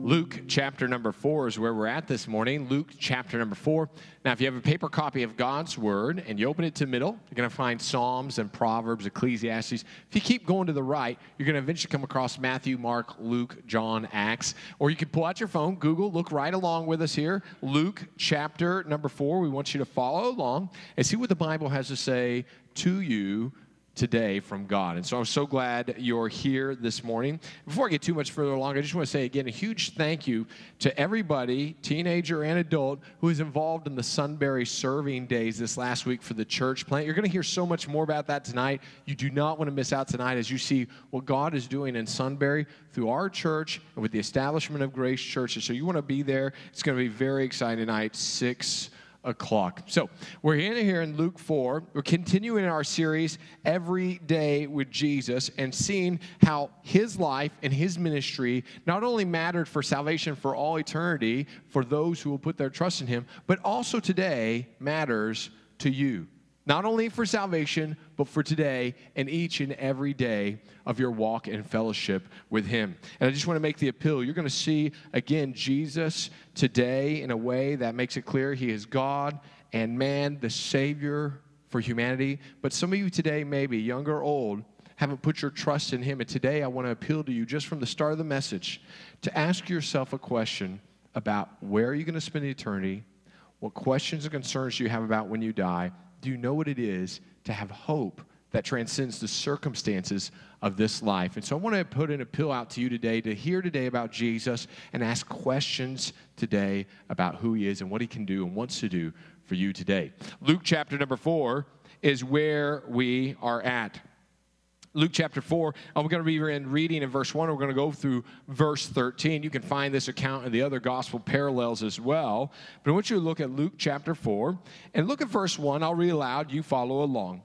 Luke chapter number 4 is where we're at this morning. Luke chapter number 4. Now, if you have a paper copy of God's Word and you open it to the middle, you're going to find Psalms and Proverbs, Ecclesiastes. If you keep going to the right, you're going to eventually come across Matthew, Mark, Luke, John, Acts. Or you can pull out your phone, Google, look right along with us here. Luke chapter number 4. We want you to follow along and see what the Bible has to say to you today from God. And so I'm so glad you're here this morning. Before I get too much further along, I just want to say again a huge thank you to everybody, teenager and adult, who is involved in the Sunbury Serving Days this last week for the church plant. You're going to hear so much more about that tonight. You do not want to miss out tonight as you see what God is doing in Sunbury through our church and with the establishment of Grace Churches. So you want to be there. It's going to be a very exciting night, 6 o'clock. So we're here in Luke 4. We're continuing our series, Every Day with Jesus, and seeing how his life and his ministry not only mattered for salvation for all eternity, for those who will put their trust in him, but also today matters to you. Not only for salvation, but for today and each and every day of your walk and fellowship with him. And I just want to make the appeal. You're going to see, again, Jesus today in a way that makes it clear he is God and man, the Savior for humanity. But some of you today, maybe young or old, haven't put your trust in him. And today I want to appeal to you just from the start of the message to ask yourself a question about where are you going to spend eternity, what questions and concerns do you have about when you die. Do you know what it is to have hope that transcends the circumstances of this life? And so I want to put an appeal out to you today to hear today about Jesus and ask questions today about who he is and what he can do and wants to do for you today. Luke chapter number 4 is where we are at. Luke chapter 4, we're going to be reading in verse 1. We're going to go through verse 13. You can find this account in the other gospel parallels as well. But I want you to look at Luke chapter 4 and look at verse 1. I'll read aloud. You follow along.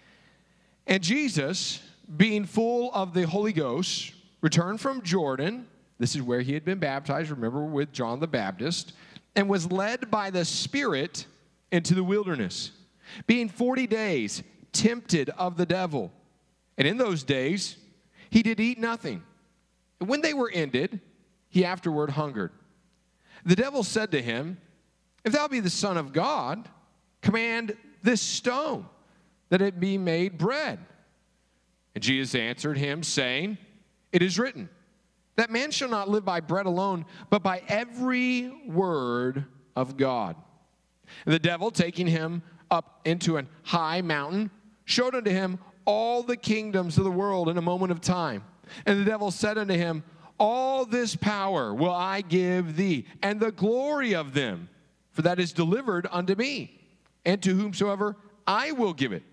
And Jesus, being full of the Holy Ghost, returned from Jordan. This is where he had been baptized, remember, with John the Baptist, and was led by the Spirit into the wilderness, being 40 days tempted of the devil. And in those days, he did eat nothing. And when they were ended, he afterward hungered. The devil said to him, If thou be the Son of God, command this stone that it be made bread. And Jesus answered him, saying, It is written, that man shall not live by bread alone, but by every word of God. And the devil, taking him up into an high mountain, showed unto him all the kingdoms of the world in a moment of time. And the devil said unto him, All this power will I give thee, and the glory of them, for that is delivered unto me, and to whomsoever I will give it.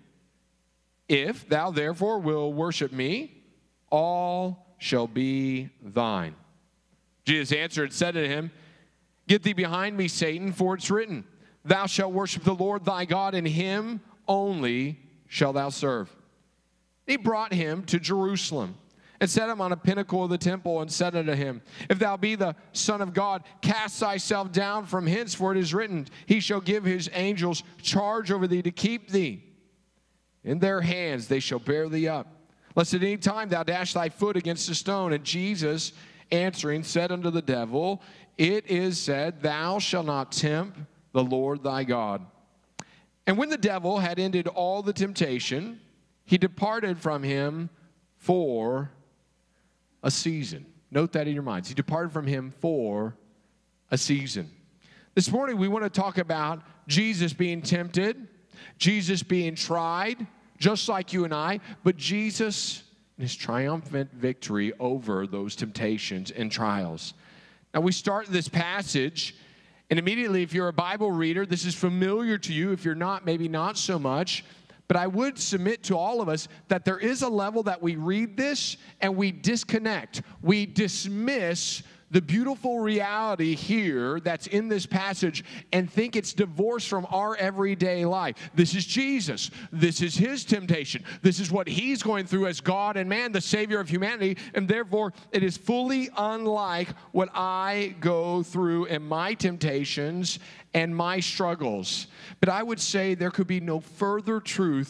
If thou therefore wilt worship me, all shall be thine. Jesus answered and said to him, Get thee behind me, Satan, for it's written, Thou shalt worship the Lord thy God, and him only shalt thou serve. He brought him to Jerusalem and set him on a pinnacle of the temple and said unto him, If thou be the Son of God, cast thyself down from hence, for it is written, He shall give his angels charge over thee to keep thee. In their hands they shall bear thee up, lest at any time thou dash thy foot against a stone. And Jesus answering said unto the devil, It is said, Thou shalt not tempt the Lord thy God. And when the devil had ended all the temptation, he departed from him for a season. Note that in your minds. He departed from him for a season. This morning we want to talk about Jesus being tempted, Jesus being tried, just like you and I, but Jesus and his triumphant victory over those temptations and trials. Now we start this passage, and immediately if you're a Bible reader, this is familiar to you. If you're not, maybe not so much. But I would submit to all of us that there is a level that we read this and we disconnect. We dismiss the beautiful reality here that's in this passage and think it's divorced from our everyday life. This is Jesus. This is his temptation. This is what he's going through as God and man, the Savior of humanity, and therefore it is fully unlike what I go through in my temptations and my struggles. But I would say there could be no further truth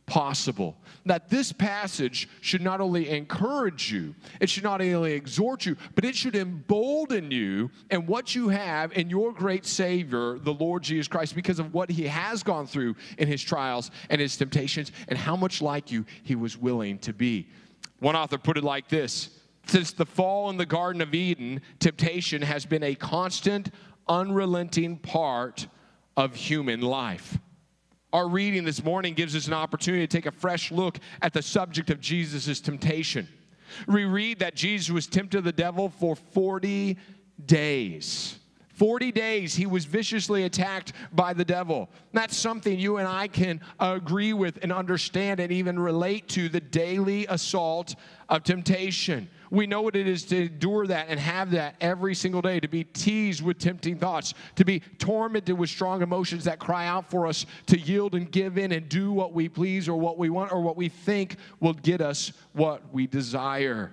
possible. That this passage should not only encourage you, it should not only exhort you, but it should embolden you in what you have in your great Savior, the Lord Jesus Christ, because of what he has gone through in his trials and his temptations, and how much like you he was willing to be. One author put it like this: since the fall in the Garden of Eden, temptation has been a constant, unrelenting part of human life. Our reading this morning gives us an opportunity to take a fresh look at the subject of Jesus' temptation. We read that Jesus was tempted of the devil for 40 days. 40 days he was viciously attacked by the devil. That's something you and I can agree with and understand and even relate to, the daily assault of temptation. We know what it is to endure that and have that every single day, to be teased with tempting thoughts, to be tormented with strong emotions that cry out for us to yield and give in and do what we please or what we want or what we think will get us what we desire.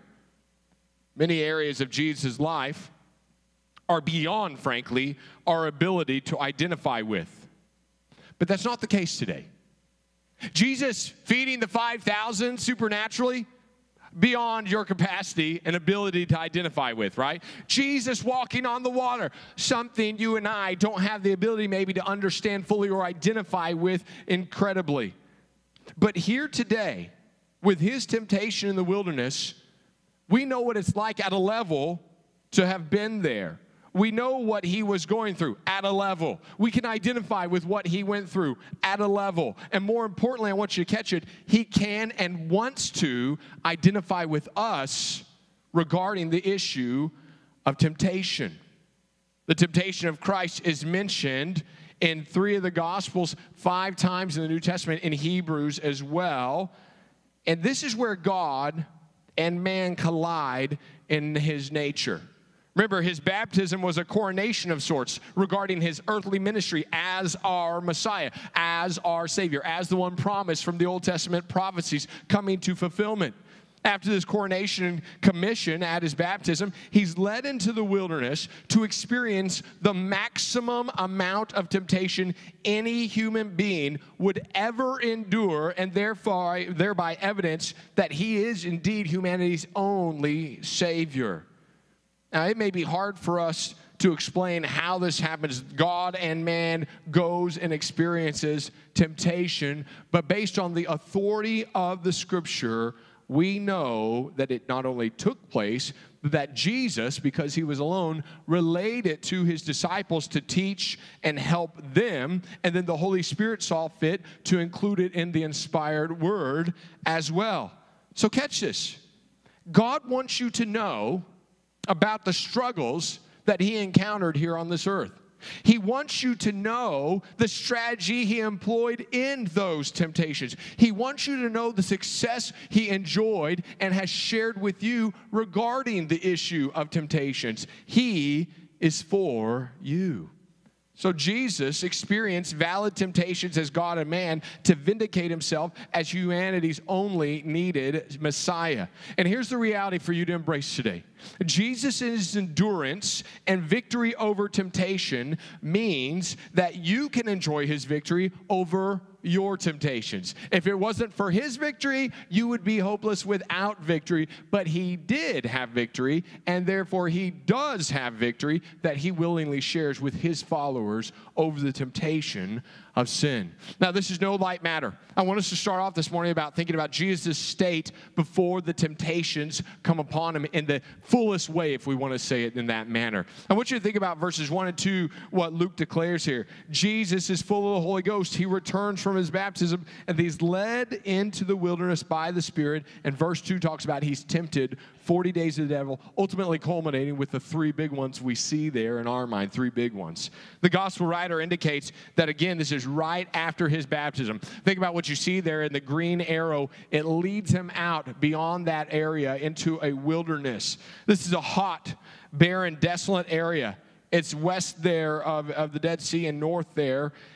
Many areas of Jesus' life are beyond, frankly, our ability to identify with. But that's not the case today. Jesus feeding the 5,000 supernaturally, beyond your capacity and ability to identify with, right? Jesus walking on the water, something you and I don't have the ability maybe to understand fully or identify with incredibly. But here today, with his temptation in the wilderness, we know what it's like at a level to have been there. We know what he was going through at a level. We can identify with what he went through at a level. And more importantly, I want you to catch it, he can and wants to identify with us regarding the issue of temptation. The temptation of Christ is mentioned in 3 of the Gospels, 5 times in the New Testament, in Hebrews as well. And this is where God and man collide in his nature. Remember, his baptism was a coronation of sorts regarding his earthly ministry as our Messiah, as our Savior, as the one promised from the Old Testament prophecies coming to fulfillment. After this coronation commission at his baptism, he's led into the wilderness to experience the maximum amount of temptation any human being would ever endure, and thereby evidence that he is indeed humanity's only Savior. Now, it may be hard for us to explain how this happens. God and man goes and experiences temptation, but based on the authority of the Scripture, we know that it not only took place, but that Jesus, because he was alone, relayed it to his disciples to teach and help them, and then the Holy Spirit saw fit to include it in the inspired word as well. So catch this. God wants you to know about the struggles that he encountered here on this earth. He wants you to know the strategy he employed in those temptations. He wants you to know the success he enjoyed and has shared with you regarding the issue of temptations. He is for you. So Jesus experienced valid temptations as God and man to vindicate himself as humanity's only needed Messiah. And here's the reality for you to embrace today. Jesus' endurance and victory over temptation means that you can enjoy his victory over your temptations. If it wasn't for his victory, you would be hopeless without victory. But he did have victory, and therefore he does have victory that he willingly shares with his followers over the temptation of sin. Now, this is no light matter. I want us to start off this morning about thinking about Jesus' state before the temptations come upon him in the fullest way, if we want to say it in that manner. I want you to think about verses 1 and 2, what Luke declares here. Jesus is full of the Holy Ghost. He returns from his baptism, and he's led into the wilderness by the Spirit. And verse 2 talks about he's tempted 40 days of the devil, ultimately culminating with the 3 big ones we see there in our mind, 3 big ones. The gospel writer indicates that, again, this is right after his baptism. Think about what you see there in the green arrow. It leads him out beyond that area into a wilderness. This is a hot, barren, desolate area. It's west there of the Dead Sea and north there.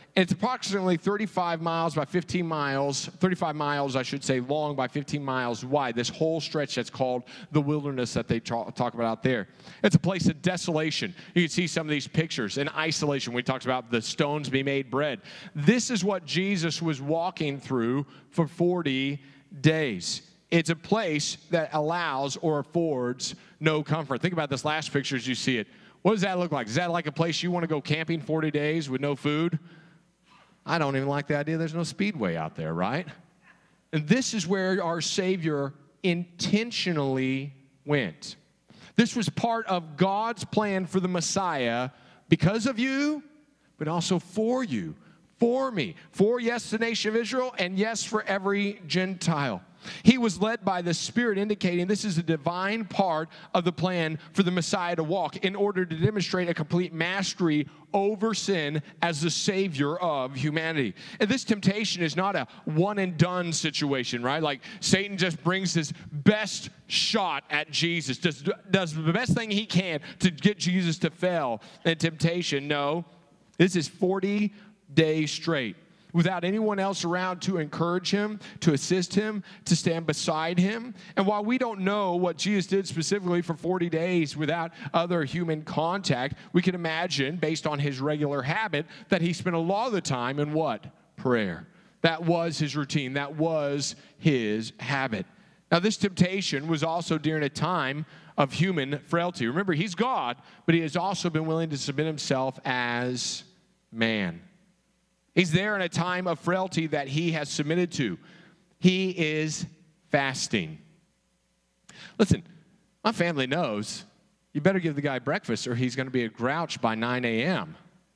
And it's approximately 35 miles by 15 miles, 35 miles, I should say, long by 15 miles wide. This whole stretch that's called the wilderness that they talk about out there. It's a place of desolation. You can see some of these pictures in isolation when he talks about the stones be made bread. This is what Jesus was walking through for 40 days. It's a place that allows or affords no comfort. Think about this last picture as you see it. What does that look like? Is that like a place you want to go camping 40 days with no food? I don't even like the idea there's no speedway out there, right? And this is where our Savior intentionally went. This was part of God's plan for the Messiah because of you, but also for you, for me, for, yes, the nation of Israel, and yes, for every Gentile. He was led by the Spirit, indicating this is a divine part of the plan for the Messiah to walk in order to demonstrate a complete mastery over sin as the Savior of humanity. And this temptation is not a one-and-done situation, right? Like Satan just brings his best shot at Jesus, does the best thing he can to get Jesus to fail in temptation. No, this is 40 days straight, without anyone else around to encourage him, to assist him, to stand beside him. And while we don't know what Jesus did specifically for 40 days without other human contact, we can imagine, based on his regular habit, that he spent a lot of the time in what? Prayer. That was his routine. That was his habit. Now, this temptation was also during a time of human frailty. Remember, he's God, but he has also been willing to submit himself as man. He's there in a time of frailty that he has submitted to. He is fasting. Listen, my family knows you better give the guy breakfast or he's going to be a grouch by 9 a.m.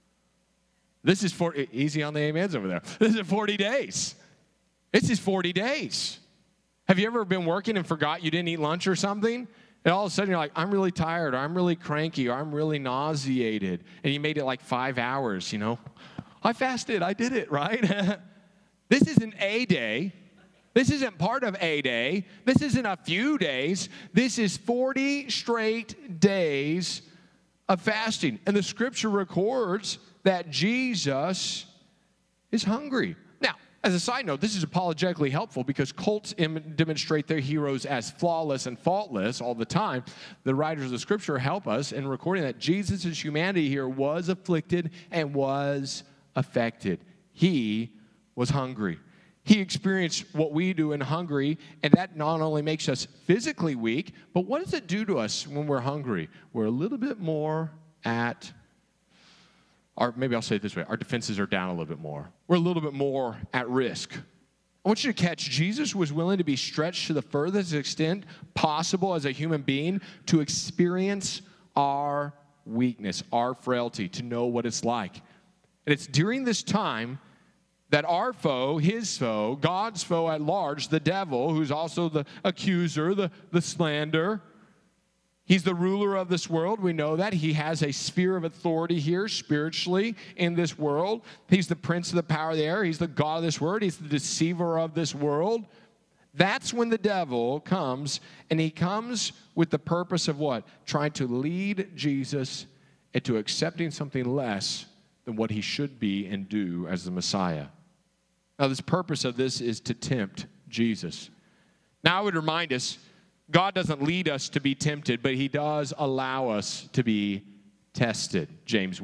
This is easy on the amens over there. This is 40 days. This is 40 days. Have you ever been working and forgot you didn't eat lunch or something? And all of a sudden you're like, I'm really tired, or I'm really cranky, or I'm really nauseated. And you made it like 5 hours, you know. I fasted. I did it, right? This isn't a day. This isn't part of a day. This isn't a few days. This is 40 straight days of fasting. And the scripture records that Jesus is hungry. Now, as a side note, this is apologetically helpful because cults demonstrate their heroes as flawless and faultless all the time. The writers of the scripture help us in recording that Jesus' humanity here was afflicted and was affected. He was hungry. He experienced what we do in hungry, and that not only makes us physically weak, but what does it do to us when we're hungry? We're a little bit more at maybe I'll say it this way, our defenses are down a little bit more. We're a little bit more at risk. I want you to catch, Jesus was willing to be stretched to the furthest extent possible as a human being to experience our weakness, our frailty, to know what it's like. And it's during this time that our foe, his foe, God's foe at large, the devil, who's also the accuser, the slander, he's the ruler of this world. We know that. He has a sphere of authority here spiritually in this world. He's the prince of the power of the air. He's the God of this world. He's the deceiver of this world. That's when the devil comes, and he comes with the purpose of what? Trying to lead Jesus into accepting something less than what he should be and do as the Messiah. Now, the purpose of this is to tempt Jesus. Now, I would remind us, God doesn't lead us to be tempted, but he does allow us to be tested. James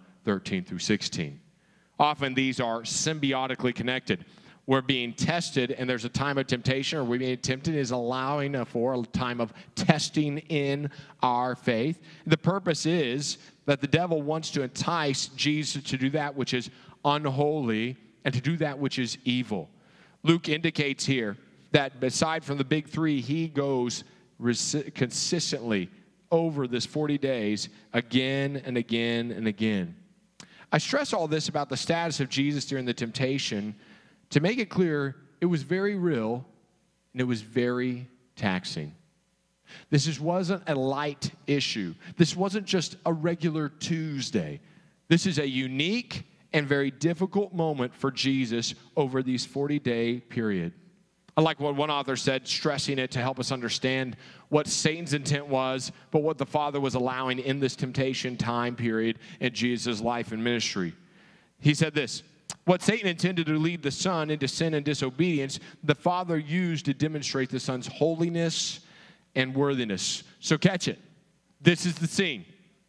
1:13-16. Often these are symbiotically connected. We're being tested, and there's a time of temptation, or we're being tempted is allowing for a time of testing in our faith. The purpose is that the devil wants to entice Jesus to do that which is unholy and to do that which is evil. Luke indicates here that aside from the big three, he goes consistently over this 40 days again and again and again. I stress all this about the status of Jesus during the temptation to make it clear it was very real and it was very taxing. This wasn't a light issue. This wasn't just a regular Tuesday. This is a unique and very difficult moment for Jesus over these 40-day period. I like what one author said, stressing it to help us understand what Satan's intent was, but what the Father was allowing in this temptation time period in Jesus' life and ministry. He said this, What Satan intended to lead the Son into sin and disobedience, the Father used to demonstrate the Son's holiness and worthiness. So catch it. This is the scene.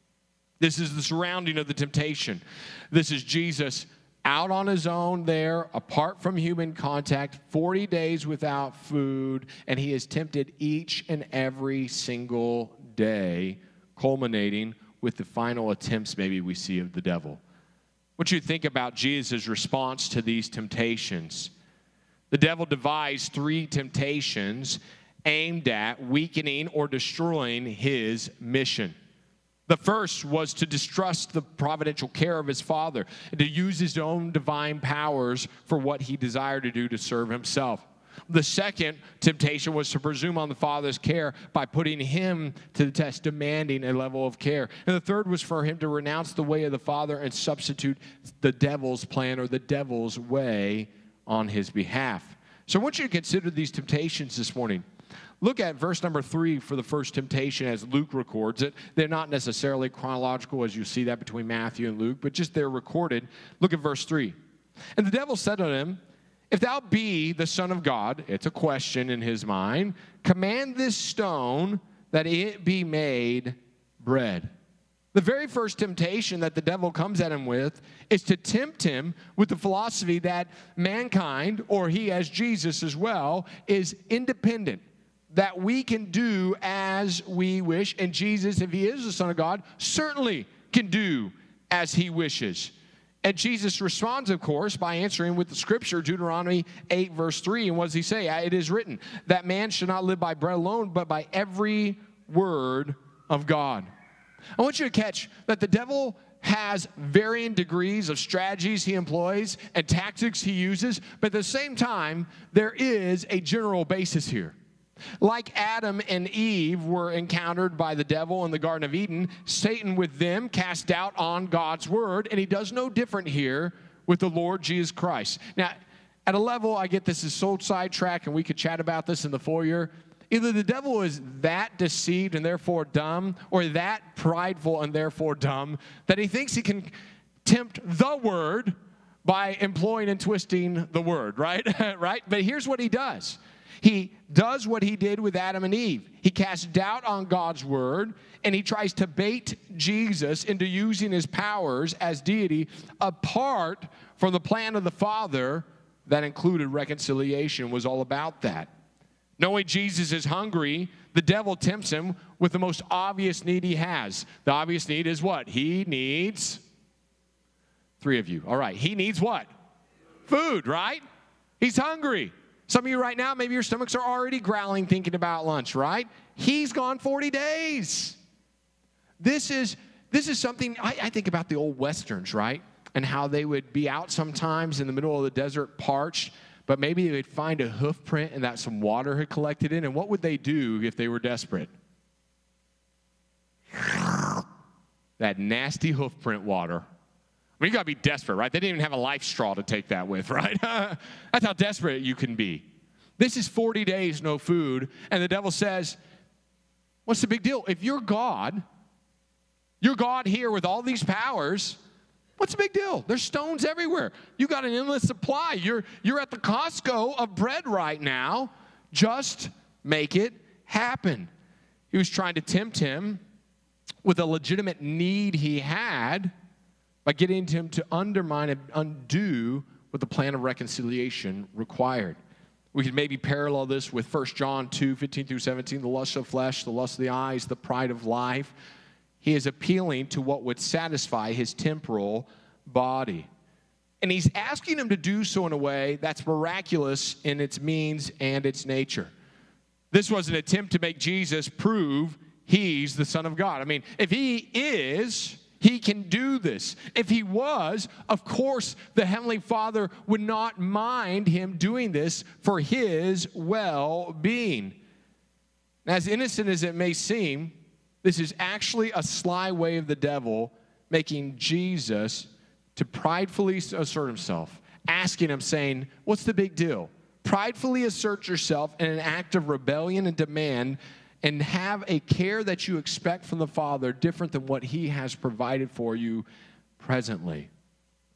This is the surrounding of the temptation. This is Jesus out on his own there, apart from human contact, 40 days without food, and he is tempted each and every single day, culminating with the final attempts maybe we see of the devil. What you think about Jesus' response to these temptations? The devil devised 3 temptations aimed at weakening or destroying his mission. The first was to distrust the providential care of his Father and to use his own divine powers for what he desired to do to serve himself. The second temptation was to presume on the Father's care by putting him to the test, demanding a level of care. And the third was for him to renounce the way of the Father and substitute the devil's plan or the devil's way on his behalf. So I want you to consider these temptations this morning. Look at verse number 3 for the first temptation as Luke records it. They're not necessarily chronological as you see that between Matthew and Luke, but just they're recorded. Look at verse 3. And the devil said unto him, if thou be the Son of God, it's a question in his mind, command this stone that it be made bread. The very first temptation that the devil comes at him with is to tempt him with the philosophy that mankind, or he as Jesus as well, is independent, that we can do as we wish, and Jesus, if he is the Son of God, certainly can do as he wishes. And Jesus responds, of course, by answering with the scripture, Deuteronomy 8, verse 3. And what does he say? It is written that man should not live by bread alone, but by every word of God. I want you to catch that the devil has varying degrees of strategies he employs and tactics he uses, but at the same time, there is a general basis here. Like Adam and Eve were encountered by the devil in the Garden of Eden, Satan with them cast doubt on God's word, and he does no different here with the Lord Jesus Christ. Now, at a level, I get this is so sidetracked, and we could chat about this in the foyer. Either the devil is that deceived and therefore dumb, or that prideful and therefore dumb, that he thinks he can tempt the word by employing and twisting the word, right? Right? But here's what he does. He does what he did with Adam and Eve. He casts doubt on God's word, and he tries to bait Jesus into using his powers as deity apart from the plan of the Father that included reconciliation, was all about that. Knowing Jesus is hungry, the devil tempts him with the most obvious need he has. The obvious need is what? He needs 3 of you. All right. He needs what? Food, right? He's hungry. Some of you right now, maybe your stomachs are already growling thinking about lunch, right? He's gone 40 days. This is something, I think about the old Westerns, right? And how they would be out sometimes in the middle of the desert parched, but maybe they'd find a hoof print and that some water had collected in. And what would they do if they were desperate? That nasty hoof print water. I mean, you got to be desperate, right? They didn't even have a life straw to take that with, right? That's how desperate you can be. This is 40 days, no food. And the devil says, what's the big deal? If you're God here with all these powers, what's the big deal? There's stones everywhere. You got an endless supply. You're at the Costco of bread right now. Just make it happen. He was trying to tempt him with a legitimate need he had by getting him to undermine and undo what the plan of reconciliation required. We could maybe parallel this with 1 John 2, 15 through 17, the lust of flesh, the lust of the eyes, the pride of life. He is appealing to what would satisfy his temporal body. And he's asking him to do so in a way that's miraculous in its means and its nature. This was an attempt to make Jesus prove he's the Son of God. I mean, if he is, he can do this. If he was, of course, the Heavenly Father would not mind him doing this for his well-being. As innocent as it may seem, this is actually a sly way of the devil making Jesus to pridefully assert himself, asking him, saying, what's the big deal? Pridefully assert yourself in an act of rebellion and demand, and have a care that you expect from the Father different than what he has provided for you presently.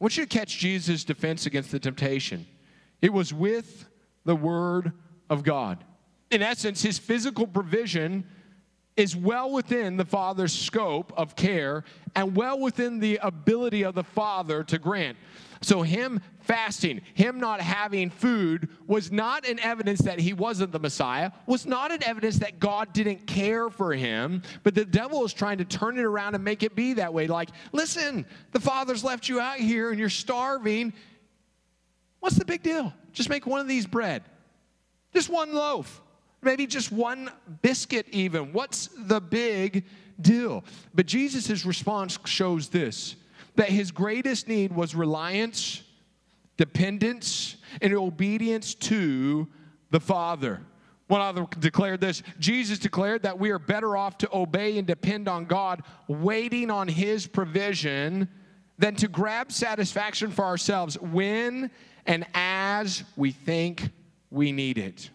I want you to catch Jesus' defense against the temptation. It was with the Word of God. In essence, his physical provision is well within the Father's scope of care and well within the ability of the Father to grant. So him fasting, him not having food was not an evidence that he wasn't the Messiah, was not an evidence that God didn't care for him, but the devil is trying to turn it around and make it be that way. Like, listen, the Father's left you out here and you're starving. What's the big deal? Just make one of these bread. Just one loaf. Maybe just one biscuit even. What's the big deal? But Jesus' response shows this, that his greatest need was reliance, dependence, and obedience to the Father. One author declared this, Jesus declared that we are better off to obey and depend on God, waiting on his provision, than to grab satisfaction for ourselves when and as we think we need it.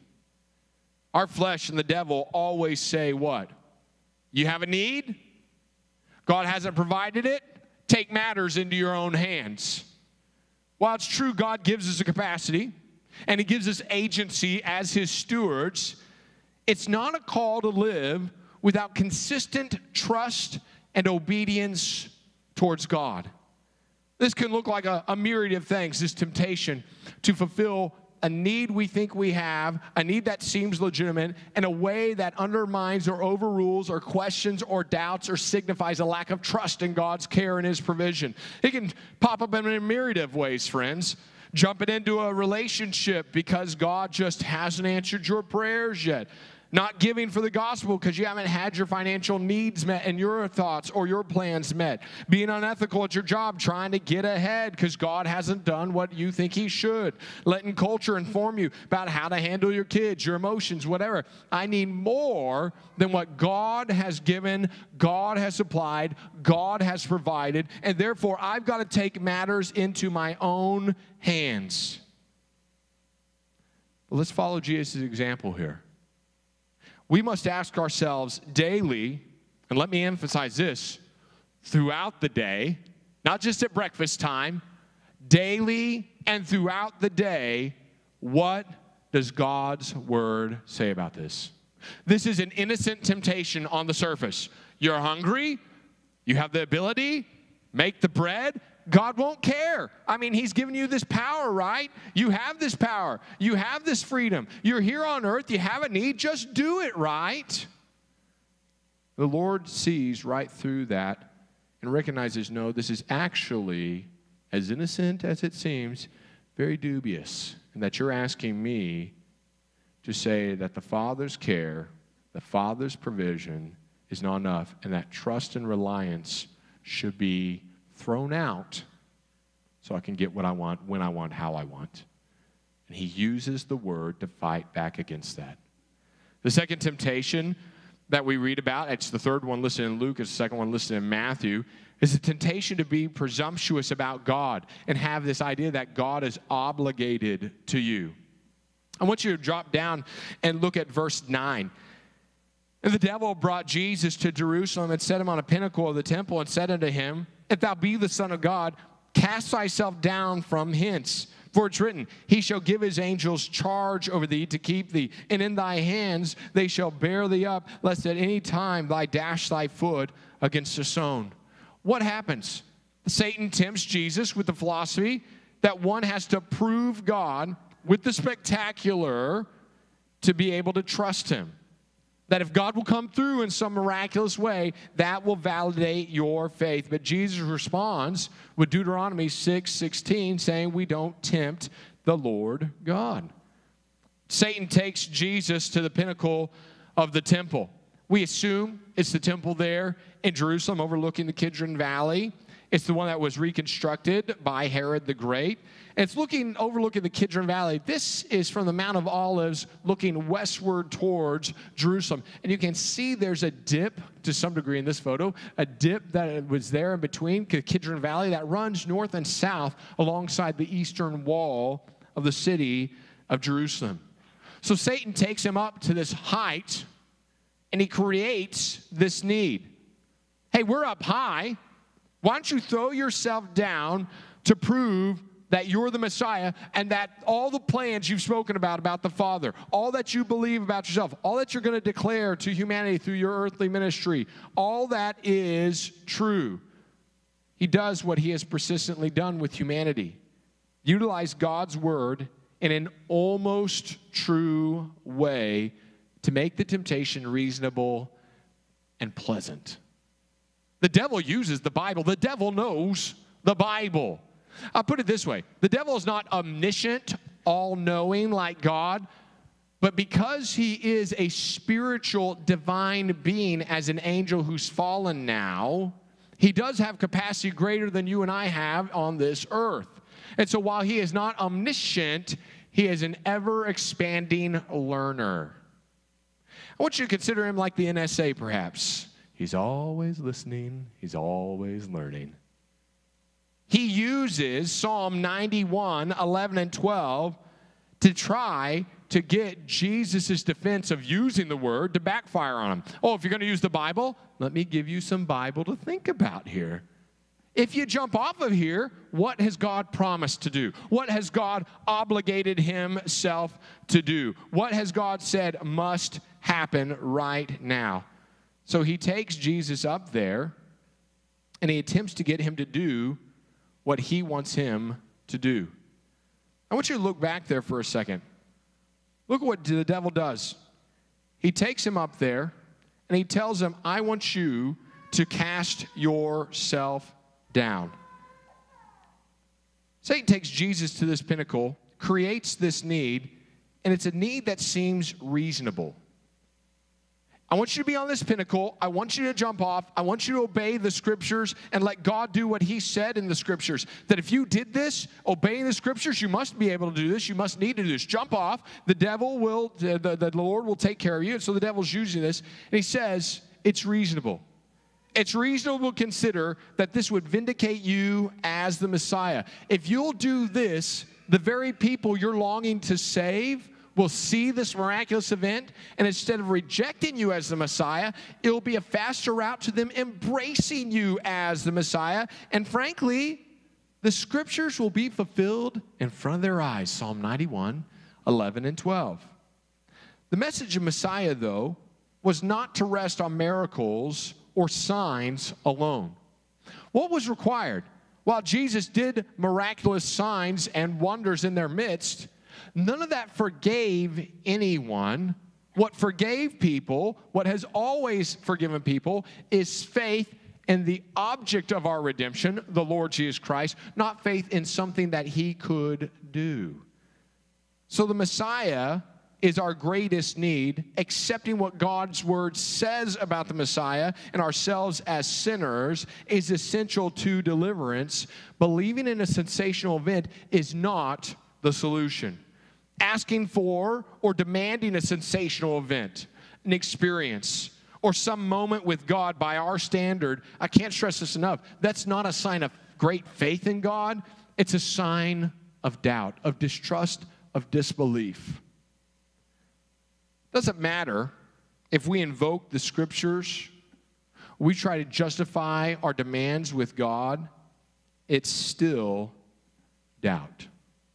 Our flesh and the devil always say what? You have a need? God hasn't provided it? Take matters into your own hands. While it's true God gives us a capacity and he gives us agency as his stewards, it's not a call to live without consistent trust and obedience towards God. This can look like a myriad of things, this temptation to fulfill a need we think we have, a need that seems legitimate, in a way that undermines or overrules or questions or doubts or signifies a lack of trust in God's care and his provision. It can pop up in a myriad of ways, friends. Jumping into a relationship because God just hasn't answered your prayers yet. Not giving for the gospel because you haven't had your financial needs met and your thoughts or your plans met. Being unethical at your job, trying to get ahead because God hasn't done what you think he should. Letting culture inform you about how to handle your kids, your emotions, whatever. I need more than what God has given, God has supplied, God has provided, and therefore I've got to take matters into my own hands. But let's follow Jesus' example here. We must ask ourselves daily, and let me emphasize this, throughout the day, not just at breakfast time, daily and throughout the day, what does God's word say about this? This is an innocent temptation on the surface. You're hungry, you have the ability, make the bread. God won't care. I mean, he's given you this power, right? You have this power. You have this freedom. You're here on earth. You have a need. Just do it, right? The Lord sees right through that and recognizes, no, this is actually, as innocent as it seems, very dubious, and that you're asking me to say that the Father's care, the Father's provision is not enough, and that trust and reliance should be thrown out so I can get what I want, when I want, how I want. And he uses the word to fight back against that. The second temptation that we read about, it's the third one listed in Luke, it's the second one listed in Matthew, is the temptation to be presumptuous about God and have this idea that God is obligated to you. I want you to drop down and look at verse 9. And the devil brought Jesus to Jerusalem and set him on a pinnacle of the temple and said unto him, If thou be the Son of God, cast thyself down from hence. For it's written, He shall give His angels charge over thee to keep thee, and in thy hands they shall bear thee up, lest at any time thou dash thy foot against a stone. What happens? Satan tempts Jesus with the philosophy that one has to prove God with the spectacular to be able to trust him. That if God will come through in some miraculous way, that will validate your faith. But Jesus responds with Deuteronomy 6:16, saying we don't tempt the Lord God. Satan takes Jesus to the pinnacle of the temple. We assume it's the temple there in Jerusalem overlooking the Kidron Valley. It's the one that was reconstructed by Herod the Great. And it's overlooking the Kidron Valley. This is from the Mount of Olives looking westward towards Jerusalem. And you can see there's a dip to some degree in this photo, a dip that was there in between the Kidron Valley that runs north and south alongside the eastern wall of the city of Jerusalem. So Satan takes him up to this height and he creates this need. Hey, we're up high. Why don't you throw yourself down to prove that you're the Messiah and that all the plans you've spoken about the Father, all that you believe about yourself, all that you're going to declare to humanity through your earthly ministry, all that is true. He does what he has persistently done with humanity. Utilize God's word in an almost true way to make the temptation reasonable and pleasant. The devil uses the Bible. The devil knows the Bible. I'll put it this way. The devil is not omniscient, all-knowing like God, but because he is a spiritual, divine being as an angel who's fallen now, he does have capacity greater than you and I have on this earth. And so while he is not omniscient, he is an ever-expanding learner. I want you to consider him like the NSA, perhaps. He's always listening. He's always learning. He uses Psalm 91, 11, and 12 to try to get Jesus' defense of using the word to backfire on him. Oh, if you're going to use the Bible, let me give you some Bible to think about here. If you jump off of here, what has God promised to do? What has God obligated himself to do? What has God said must happen right now? So he takes Jesus up there, and he attempts to get him to do what he wants him to do. I want you to look back there for a second. Look at what the devil does. He takes him up there, and he tells him, I want you to cast yourself down. Satan takes Jesus to this pinnacle, creates this need, and it's a need that seems reasonable. I want you to be on this pinnacle. I want you to jump off. I want you to obey the Scriptures and let God do what he said in the Scriptures. That if you did this, obeying the Scriptures, you must be able to do this. You must need to do this. Jump off. The devil will, the Lord will take care of you. And so the devil's using this. And he says, it's reasonable. It's reasonable to consider that this would vindicate you as the Messiah. If you'll do this, the very people you're longing to save will see this miraculous event, and instead of rejecting you as the Messiah, it'll be a faster route to them embracing you as the Messiah. And frankly, the Scriptures will be fulfilled in front of their eyes. Psalm 91, 11, and 12. The message of Messiah, though, was not to rest on miracles or signs alone. What was required? While Jesus did miraculous signs and wonders in their midst, none of that forgave anyone. What forgave people, what has always forgiven people, is faith in the object of our redemption, the Lord Jesus Christ, not faith in something that he could do. So the Messiah is our greatest need. Accepting what God's word says about the Messiah and ourselves as sinners is essential to deliverance. Believing in a sensational event is not the solution. Asking for or demanding a sensational event, an experience, or some moment with God by our standard, I can't stress this enough, that's not a sign of great faith in God. It's a sign of doubt, of distrust, of disbelief. Doesn't matter if we invoke the Scriptures, we try to justify our demands with God, it's still doubt.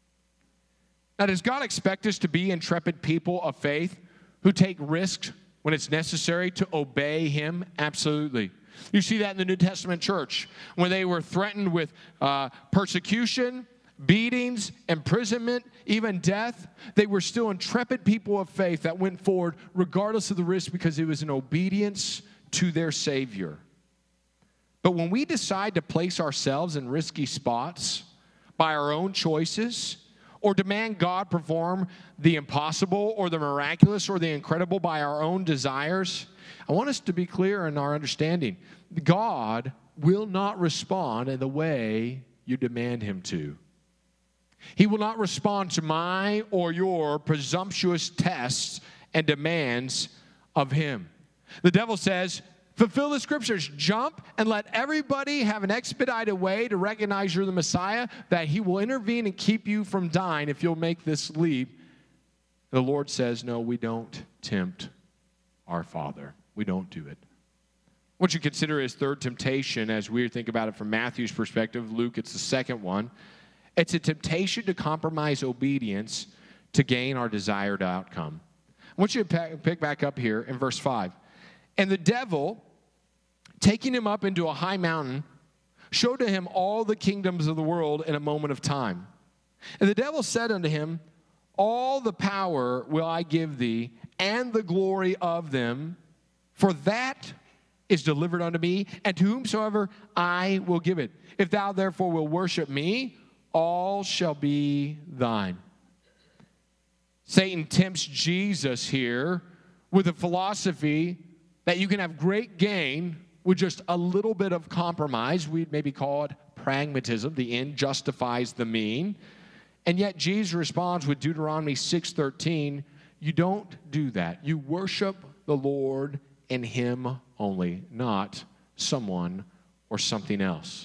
Now, does God expect us to be intrepid people of faith who take risks when it's necessary to obey him? Absolutely. You see that in the New Testament church when they were threatened with persecution, beatings, imprisonment, even death. They were still intrepid people of faith that went forward regardless of the risk because it was in obedience to their Savior. But when we decide to place ourselves in risky spots by our own choices, or demand God perform the impossible or the miraculous or the incredible by our own desires, I want us to be clear in our understanding. God will not respond in the way you demand him to. He will not respond to my or your presumptuous tests and demands of him. The devil says, fulfill the Scriptures. Jump and let everybody have an expedited way to recognize you're the Messiah, that he will intervene and keep you from dying if you'll make this leap. The Lord says, no, we don't tempt our Father. We don't do it. What you consider his third temptation, as we think about it from Matthew's perspective, Luke, it's the second one. It's a temptation to compromise obedience to gain our desired outcome. I want you to pick back up here in verse 5. And the devil, taking him up into a high mountain, showed to him all the kingdoms of the world in a moment of time. And the devil said unto him, all the power will I give thee, and the glory of them, for that is delivered unto me, and to whomsoever I will give it. If thou therefore wilt worship me, all shall be thine. Satan tempts Jesus here with a philosophy that you can have great gain with just a little bit of compromise. We'd maybe call it pragmatism. The end justifies the mean. And yet Jesus responds with Deuteronomy 6:13, you don't do that. You worship the Lord and him only, not someone or something else.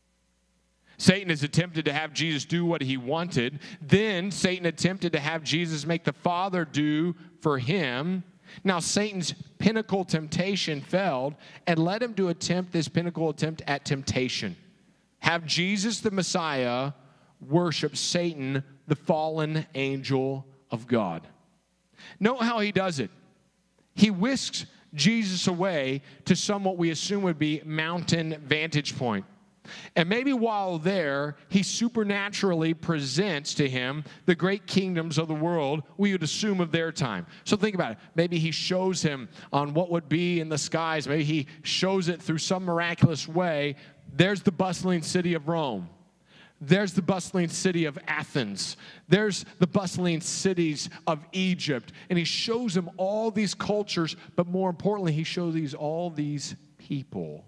Satan has attempted to have Jesus do what he wanted. Then Satan attempted to have Jesus make the Father do for him. Now Satan's pinnacle temptation failed and led him to attempt this pinnacle attempt at temptation. Have Jesus the Messiah worship Satan, the fallen angel of God. Note how he does it. He whisks Jesus away to some what we assume would be mountain vantage point. And maybe while there, he supernaturally presents to him the great kingdoms of the world we would assume of their time. So think about it. Maybe he shows him on what would be in the skies. Maybe he shows it through some miraculous way. There's the bustling city of Rome. There's the bustling city of Athens. There's the bustling cities of Egypt. And he shows him all these cultures, but more importantly, he shows all these people.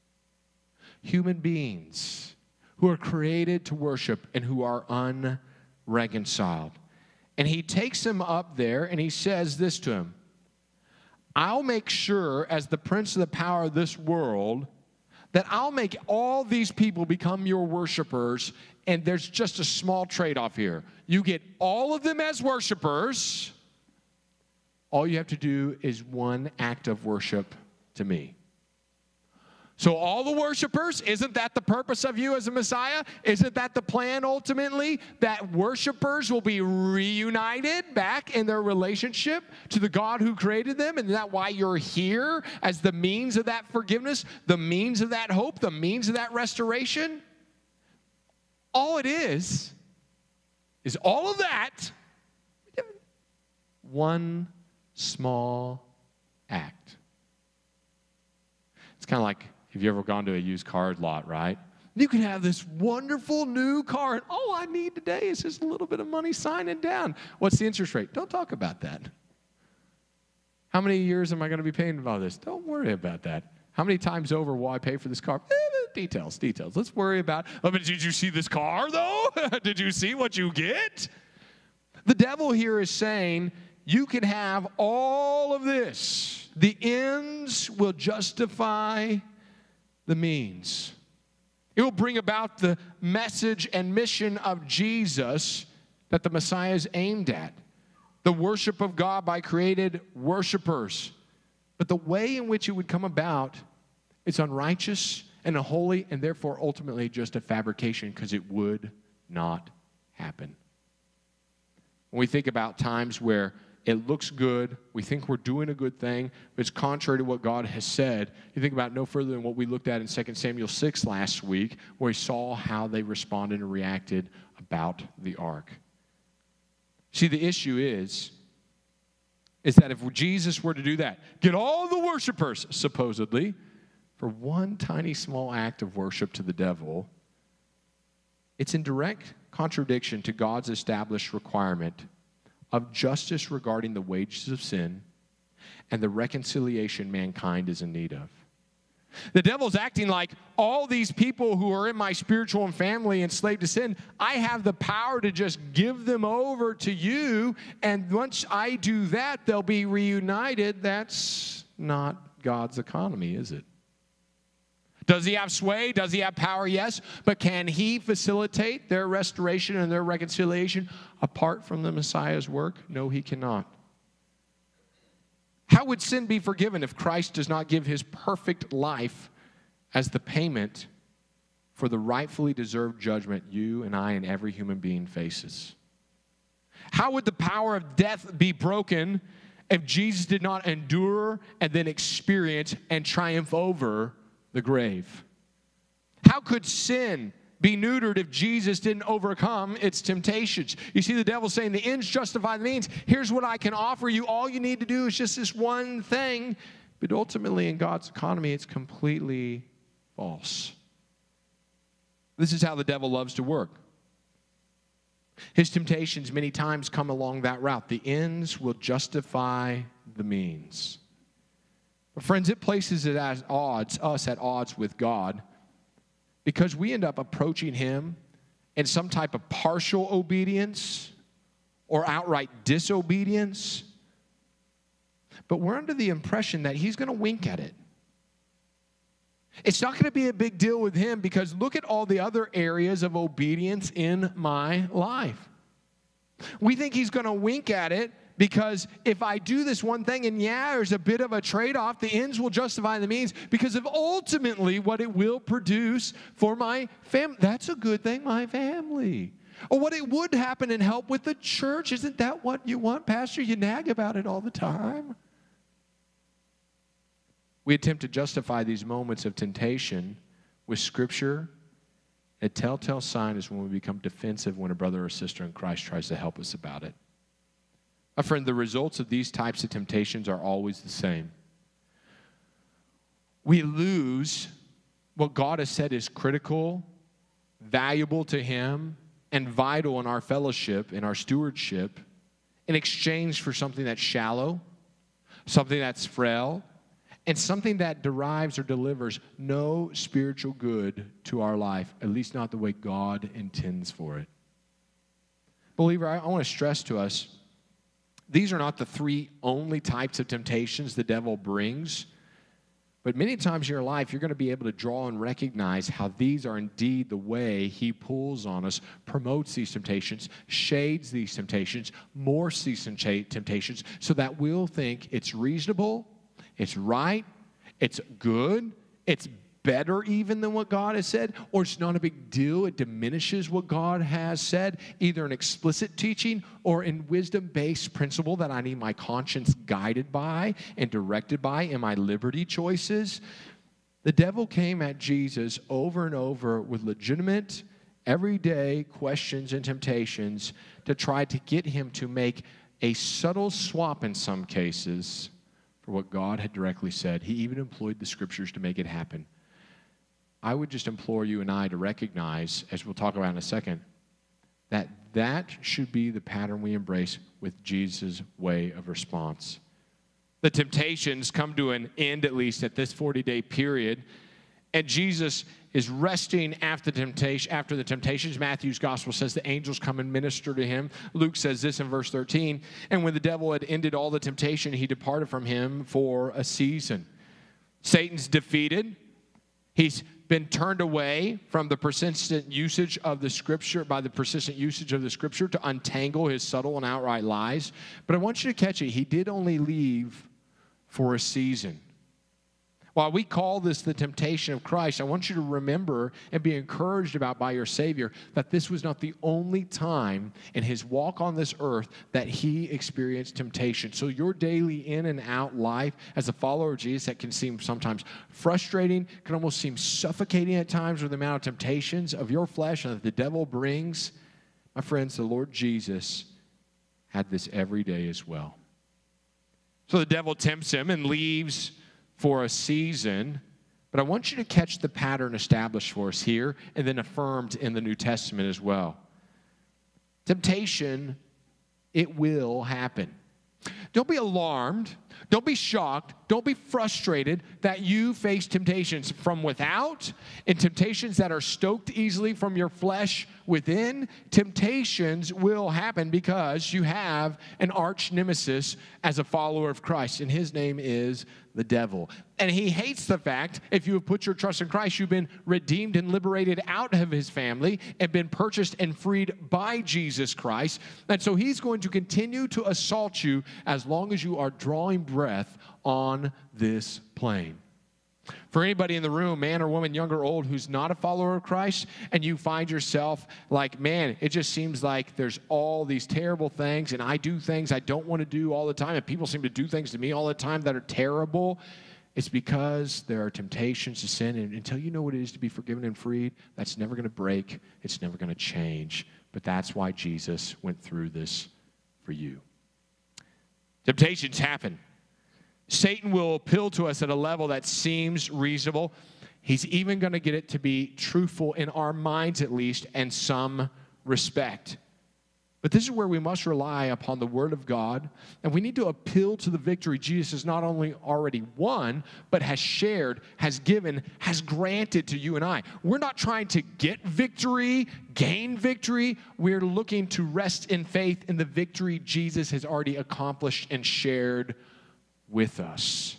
Human beings who are created to worship and who are unreconciled. And he takes him up there and he says this to him, I'll make sure as the prince of the power of this world that I'll make all these people become your worshipers, and there's just a small trade-off here. You get all of them as worshipers. All you have to do is one act of worship to me. So all the worshipers, isn't that the purpose of you as a Messiah? Isn't that the plan ultimately? That worshipers will be reunited back in their relationship to the God who created them? And is that why you're here as the means of that forgiveness, the means of that hope, the means of that restoration? All it is all of that, one small act. It's kind of like, have you ever gone to a used car lot, right? You can have this wonderful new car, and all I need today is just a little bit of money signing down. What's the interest rate? Don't talk about that. How many years am I going to be paying about this? Don't worry about that. How many times over will I pay for this car? Details. Let's worry about, did you see this car, though? Did you see what you get? The devil here is saying, you can have all of this. The ends will justify the means. It will bring about the message and mission of Jesus that the Messiah is aimed at. The worship of God by created worshipers. But the way in which it would come about is unrighteous and unholy, and therefore ultimately just a fabrication, because it would not happen. When we think about times where it looks good, we think we're doing a good thing, but it's contrary to what God has said. You think about no further than what we looked at in 2 Samuel 6 last week, where we saw how they responded and reacted about the ark. See, the issue is that if Jesus were to do that, get all the worshipers, supposedly, for one tiny small act of worship to the devil, it's in direct contradiction to God's established requirement of justice regarding the wages of sin and the reconciliation mankind is in need of. The devil's acting like all these people who are in my spiritual and family enslaved to sin, I have the power to just give them over to you, and once I do that, they'll be reunited. That's not God's economy, is it? Does he have sway? Does he have power? Yes. But can he facilitate their restoration and their reconciliation apart from the Messiah's work? No, he cannot. How would sin be forgiven if Christ does not give his perfect life as the payment for the rightfully deserved judgment you and I and every human being faces? How would the power of death be broken if Jesus did not endure and then experience and triumph over the grave? How could sin be neutered if Jesus didn't overcome its temptations? You see, the devil saying the ends justify the means. Here's what I can offer you. All you need to do is just this one thing. But ultimately, in God's economy, it's completely false. This is how the devil loves to work. His temptations many times come along that route. The ends will justify the means. But friends, it places it at odds, us at odds with God, because we end up approaching him in some type of partial obedience or outright disobedience. But we're under the impression that he's going to wink at it. It's not going to be a big deal with him because look at all the other areas of obedience in my life. We think he's going to wink at it because if I do this one thing and there's a bit of a trade-off, the ends will justify the means because of ultimately what it will produce for my family. That's a good thing, my family. Or what it would happen and help with the church. Isn't that what you want, Pastor? You nag about it all the time. We attempt to justify these moments of temptation with Scripture. A telltale sign is when we become defensive when a brother or sister in Christ tries to help us about it. My friend, the results of these types of temptations are always the same. We lose what God has said is critical, valuable to him, and vital in our fellowship, in our stewardship, in exchange for something that's shallow, something that's frail, and something that derives or delivers no spiritual good to our life, at least not the way God intends for it. Believer, I want to stress to us, these are not the three only types of temptations the devil brings, but many times in your life, you're going to be able to draw and recognize how these are indeed the way he pulls on us, promotes these temptations, shades these temptations, morphs these temptations, so that we'll think it's reasonable, it's right, it's good, it's better even than what God has said, or it's not a big deal. It diminishes what God has said, either in explicit teaching or in wisdom-based principle that I need my conscience guided by and directed by in my liberty choices. The devil came at Jesus over and over with legitimate, everyday questions and temptations to try to get him to make a subtle swap in some cases for what God had directly said. He even employed the Scriptures to make it happen. I would just implore you and I to recognize, as we'll talk about in a second, that that should be the pattern we embrace with Jesus' way of response. The temptations come to an end, at least at this 40-day period, and Jesus is resting after the temptations. Matthew's gospel says the angels come and minister to him. Luke says this in verse 13, and when the devil had ended all the temptation, he departed from him for a season. Satan's defeated. He's been turned away from the persistent usage of the Scripture, by the persistent usage of the Scripture to untangle his subtle and outright lies. But I want you to catch it. He did only leave for a season. While we call this the temptation of Christ, I want you to remember and be encouraged about by your Savior that this was not the only time in his walk on this earth that he experienced temptation. So your daily in and out life as a follower of Jesus, that can seem sometimes frustrating, can almost seem suffocating at times with the amount of temptations of your flesh and that the devil brings. My friends, the Lord Jesus had this every day as well. So the devil tempts him and leaves for a season, but I want you to catch the pattern established for us here and then affirmed in the New Testament as well. Temptation, it will happen. Don't be alarmed. Don't be shocked. Don't be frustrated that you face temptations from without and temptations that are stoked easily from your flesh within. Temptations will happen because you have an arch nemesis as a follower of Christ, and his name is the devil. And he hates the fact, if you have put your trust in Christ, you've been redeemed and liberated out of his family and been purchased and freed by Jesus Christ. And so he's going to continue to assault you as long as you are drawing breath on this plane. For anybody in the room, man or woman, young or old, who's not a follower of Christ, and you find yourself like, man, it just seems like there's all these terrible things, and I do things I don't want to do all the time, and people seem to do things to me all the time that are terrible. It's because there are temptations to sin, and until you know what it is to be forgiven and freed, that's never going to break. It's never going to change. But that's why Jesus went through this for you. Temptations happen. Satan will appeal to us at a level that seems reasonable. He's even going to get it to be truthful in our minds, at least, in some respect. But this is where we must rely upon the Word of God, and we need to appeal to the victory Jesus has not only already won, but has shared, has given, has granted to you and I. We're not trying to get victory, gain victory. We're looking to rest in faith in the victory Jesus has already accomplished and shared with us.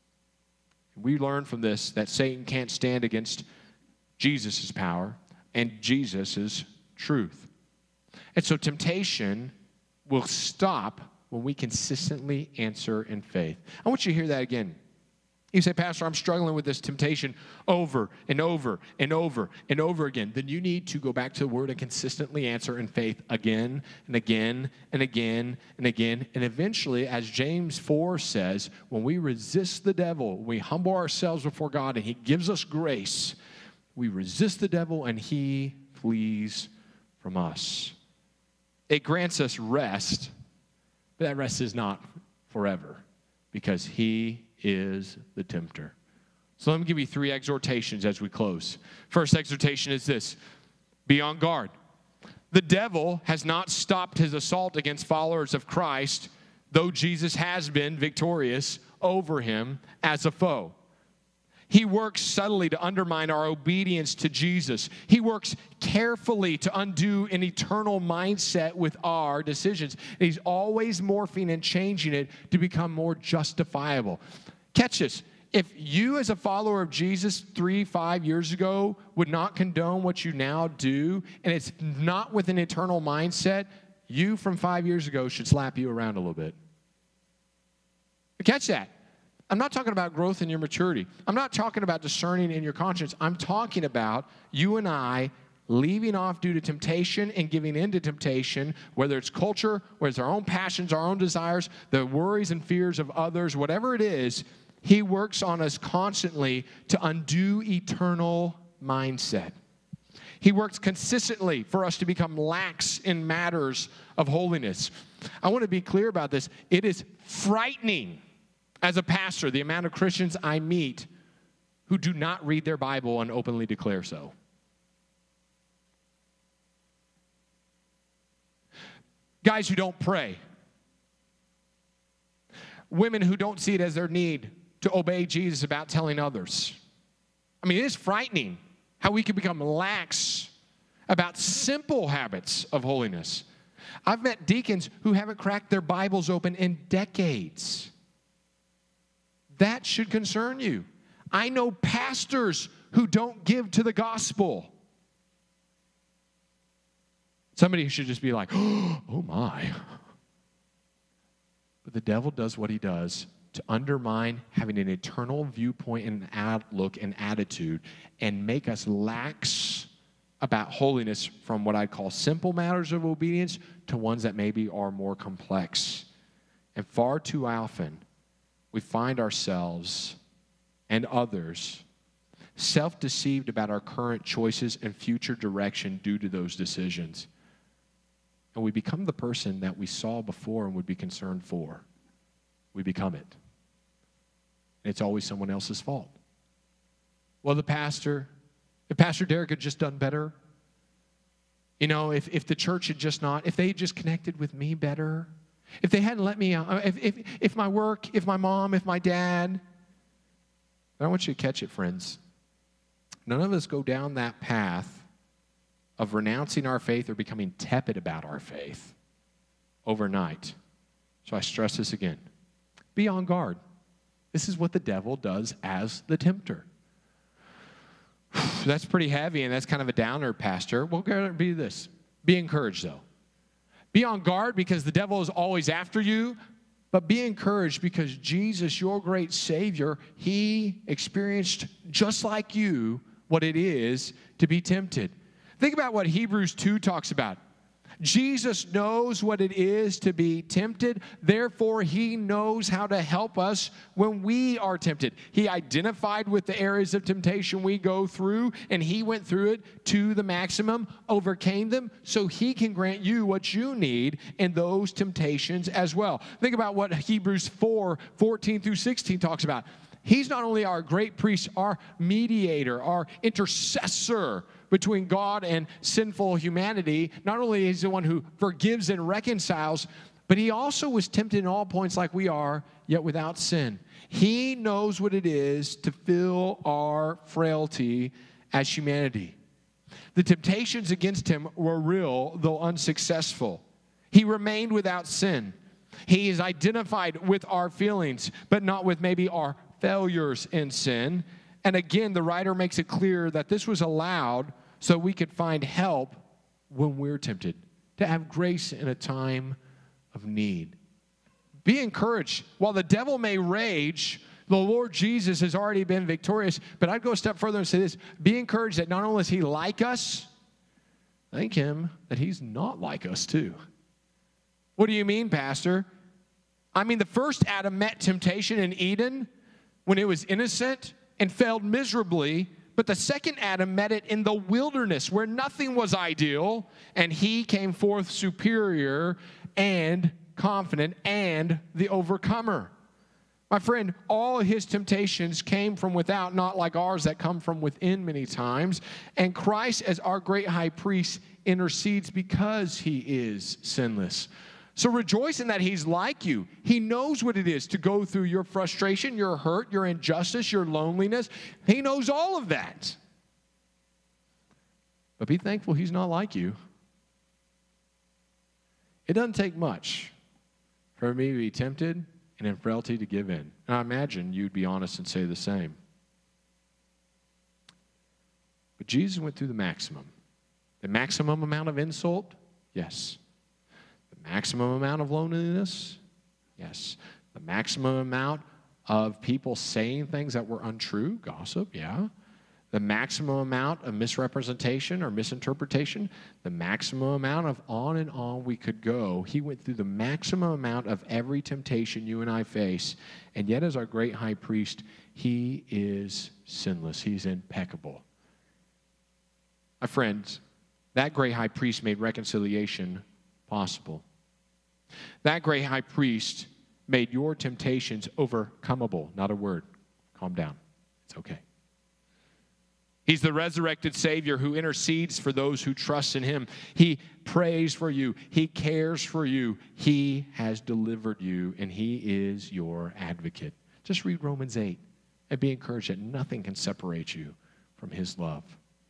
We learn from this that Satan can't stand against Jesus' power and Jesus' truth. And so temptation will stop when we consistently answer in faith. I want you to hear that again. You say, Pastor, I'm struggling with this temptation over and over and over and over again. Then you need to go back to the Word and consistently answer in faith again and again and again and again. And eventually, as James 4 says, when we resist the devil, we humble ourselves before God and He gives us grace, we resist the devil and He flees from us. It grants us rest, but that rest is not forever because He is the tempter. So let me give you 3 exhortations as we close. First exhortation is this: be on guard. The devil has not stopped his assault against followers of Christ, though Jesus has been victorious over him as a foe. He works subtly to undermine our obedience to Jesus. He works carefully to undo an eternal mindset with our decisions. And He's always morphing and changing it to become more justifiable. Catch this. If you as a follower of Jesus 3-5 years ago would not condone what you now do, and it's not with an eternal mindset, you from 5 years ago should slap you around a little bit. Catch that. I'm not talking about growth in your maturity. I'm not talking about discerning in your conscience. I'm talking about you and I leaving off due to temptation and giving in to temptation, whether it's culture, whether it's our own passions, our own desires, the worries and fears of others, whatever it is. He works on us constantly to undo eternal mindset. He works consistently for us to become lax in matters of holiness. I want to be clear about this. It is frightening as a pastor, the amount of Christians I meet who do not read their Bible and openly declare so. Guys who don't pray. Women who don't see it as their need to obey Jesus about telling others. I mean, it is frightening how we can become lax about simple habits of holiness. I've met deacons who haven't cracked their Bibles open in decades. That should concern you. I know pastors who don't give to the gospel. Somebody should just be like, oh my. But the devil does what he does to undermine having an eternal viewpoint and outlook and attitude and make us lax about holiness from what I call simple matters of obedience to ones that maybe are more complex. And far too often, we find ourselves and others self-deceived about our current choices and future direction due to those decisions. And we become the person that we saw before and would be concerned for. We become it. And it's always someone else's fault. Well, if Pastor Derek had just done better, you know, if the church had just not, if they had just connected with me better, if they hadn't let me out, if my work, if my mom, if my dad. I want you to catch it, friends. None of us go down that path of renouncing our faith or becoming tepid about our faith overnight. So I stress this again. Be on guard. This is what the devil does as the tempter. That's pretty heavy, and that's kind of a downer, Pastor. Well, be this. Be encouraged, though. Be on guard because the devil is always after you, But be encouraged because Jesus, your great Savior, he experienced just like you what it is to be tempted. Think about what Hebrews 2 talks about. Jesus knows what it is to be tempted. Therefore, he knows how to help us when we are tempted. He identified with the areas of temptation we go through, and he went through it to the maximum, overcame them, so he can grant you what you need in those temptations as well. Think about what Hebrews 4:14 through 16 talks about. He's not only our great priest, our mediator, our intercessor between God and sinful humanity. Not only is he the one who forgives and reconciles, but he also was tempted in all points like we are, yet without sin. He knows what it is to feel our frailty as humanity. The temptations against him were real, though unsuccessful. He remained without sin. He is identified with our feelings, but not with maybe our failures in sin. And again, the writer makes it clear that this was allowed so we could find help when we're tempted, to have grace in a time of need. Be encouraged. While the devil may rage, the Lord Jesus has already been victorious. But I'd go a step further and say this. Be encouraged that not only is he like us, thank him that he's not like us too. What do you mean, Pastor? I mean, the first Adam met temptation in Eden when it was innocent and failed miserably. But the second Adam met it in the wilderness where nothing was ideal, and he came forth superior and confident and the overcomer. My friend, all his temptations came from without, not like ours that come from within many times. And Christ, as our great high priest, intercedes because he is sinless. So rejoice in that he's like you. He knows what it is to go through your frustration, your hurt, your injustice, your loneliness. He knows all of that. But be thankful he's not like you. It doesn't take much for me to be tempted and in frailty to give in. And I imagine you'd be honest and say the same. But Jesus went through the maximum. The maximum amount of insult? Yes. Maximum amount of loneliness? Yes. The maximum amount of people saying things that were untrue? Gossip? Yeah. The maximum amount of misrepresentation or misinterpretation? The maximum amount of on and on we could go. He went through the maximum amount of every temptation you and I face. And yet, as our great high priest, he is sinless. He's impeccable. My friends, that great high priest made reconciliation possible. That great high priest made your temptations overcomable. Not a word. Calm down. It's okay. He's the resurrected Savior who intercedes for those who trust in him. He prays for you. He cares for you. He has delivered you, and he is your advocate. Just read Romans 8 and be encouraged that nothing can separate you from his love.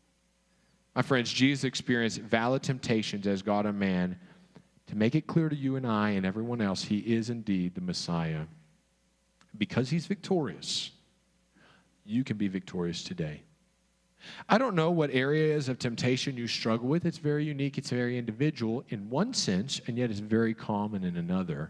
My friends, Jesus experienced valid temptations as God and man to make it clear to you and I and everyone else he is indeed the Messiah. Because he's victorious, you can be victorious today. I don't know what areas of temptation you struggle with. It's very unique. It's very individual in one sense, and yet it's very common in another.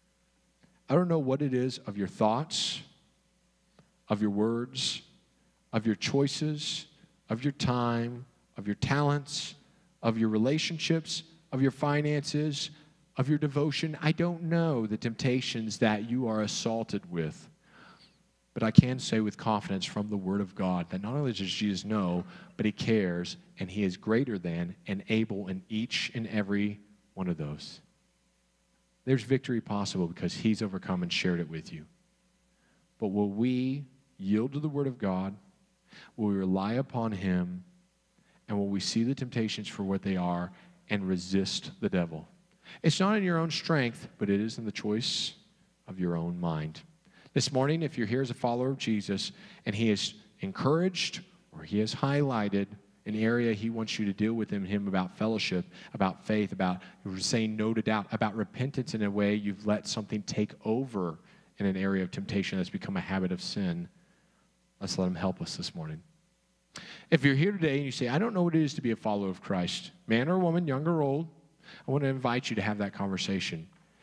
I don't know what it is of your thoughts, of your words, of your choices, of your time, of your talents, of your relationships, of your finances, of your devotion. I don't know the temptations that you are assaulted with. But I can say with confidence from the Word of God that not only does Jesus know, but he cares, and he is greater than and able in each and every one of those. There's victory possible because he's overcome and shared it with you. But will we yield to the Word of God? Will we rely upon him? And will we see the temptations for what they are and resist the devil? It's not in your own strength, but it is in the choice of your own mind. This morning, if you're here as a follower of Jesus and he has encouraged or he has highlighted an area he wants you to deal with him about fellowship, about faith, about saying no to doubt, about repentance in a way you've let something take over in an area of temptation that's become a habit of sin, let's let him help us this morning. If you're here today and you say, I don't know what it is to be a follower of Christ, man or woman, young or old, I want to invite you to have that conversation.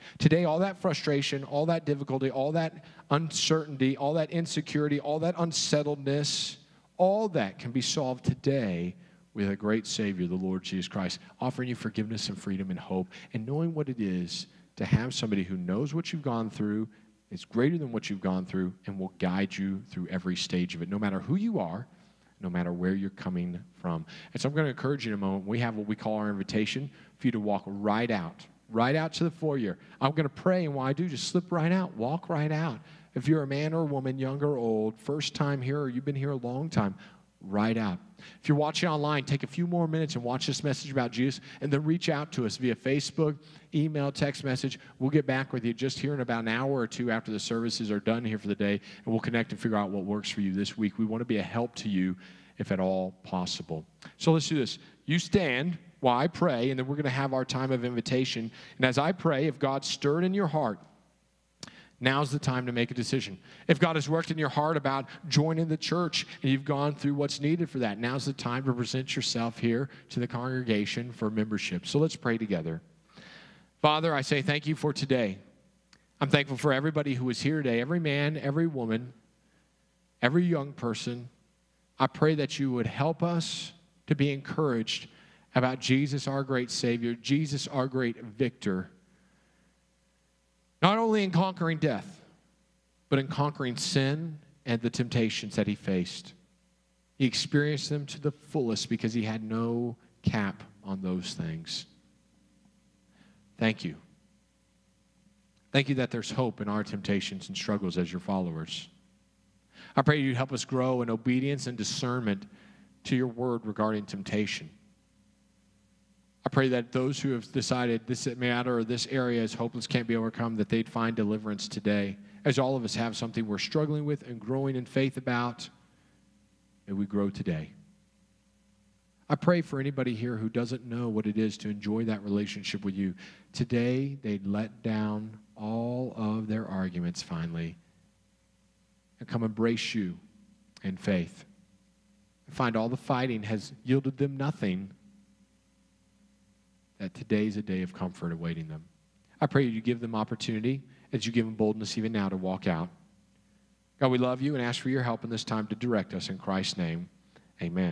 Today, all that frustration, all that difficulty, all that uncertainty, all that insecurity, all that unsettledness, all that can be solved today with a great Savior, the Lord Jesus Christ, offering you forgiveness and freedom and hope, and knowing what it is to have somebody who knows what you've gone through, is greater than what you've gone through, and will guide you through every stage of it, no matter who you are, no matter where you're coming from. And so I'm going to encourage you in a moment. We have what we call our invitation for you to walk right out to the foyer. I'm going to pray, and while I do, just slip right out, walk right out. If you're a man or a woman, young or old, first time here, or you've been here a long time, right out. If you're watching online, take a few more minutes and watch this message about Jesus, and then reach out to us via Facebook, email, text message. We'll get back with you just here in about an hour or two after the services are done here for the day, and we'll connect and figure out what works for you this week. We want to be a help to you if at all possible. So let's do this. You stand while I pray, and then we're going to have our time of invitation. And as I pray, if God's stirred in your heart, now's the time to make a decision. If God has worked in your heart about joining the church and you've gone through what's needed for that, now's the time to present yourself here to the congregation for membership. So let's pray together. Father, I say thank you for today. I'm thankful for everybody who is here today, every man, every woman, every young person. I pray that you would help us to be encouraged about Jesus, our great Savior, Jesus, our great victor, not only in conquering death, but in conquering sin and the temptations that he faced. He experienced them to the fullest because he had no cap on those things. Thank you. Thank you that there's hope in our temptations and struggles as your followers. I pray you'd help us grow in obedience and discernment to your word regarding temptation. I pray that those who have decided this matter or this area is hopeless, can't be overcome, that they'd find deliverance today. As all of us have something we're struggling with and growing in faith about, may we grow today. I pray for anybody here who doesn't know what it is to enjoy that relationship with you. Today, they'd let down all of their arguments finally and come embrace you in faith. And find all the fighting has yielded them nothing, that today's a day of comfort awaiting them. I pray you give them opportunity as you give them boldness even now to walk out. God, we love you and ask for your help in this time to direct us in Christ's name. Amen.